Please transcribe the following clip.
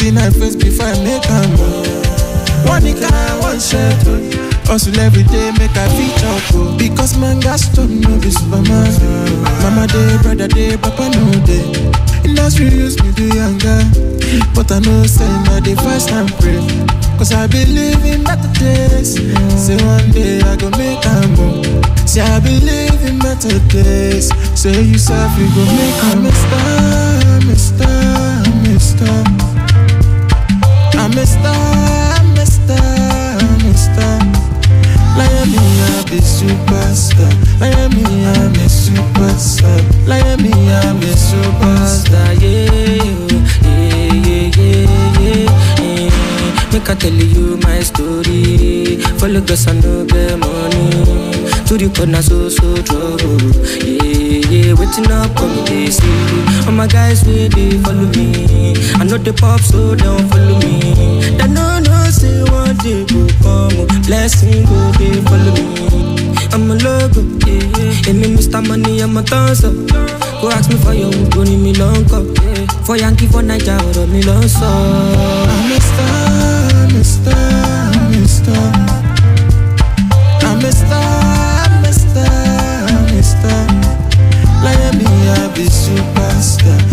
clean my face before I make a move. One nigga, one shirt. Hustle every day, make a feature go. Because man got stop, no be Superman. Mama day, brother day, papa no day. Industry use me the younger, but I know say now they fast and pray. Cause I believe in better days. Say one day I go make a move. Say I believe in better days. Say you self you go make a mister. Like me, I'm a superstar. Like me, I'm a superstar. Like me, I'm a superstar. Make I tell you my story. Follow cause I know get money. To the corner so trouble. Waiting up on me they see. All my guys where they follow me. I know the pop so don't follow me. That no say one day go come. Blessing go they follow me. I'm a logo, yeah. Me Mr. Money, I'm a dancer. Go ask me for your wood, go need me long cup. For Yankee, for Niger, or me long song. I'm a star. Like me, I'm a superstar.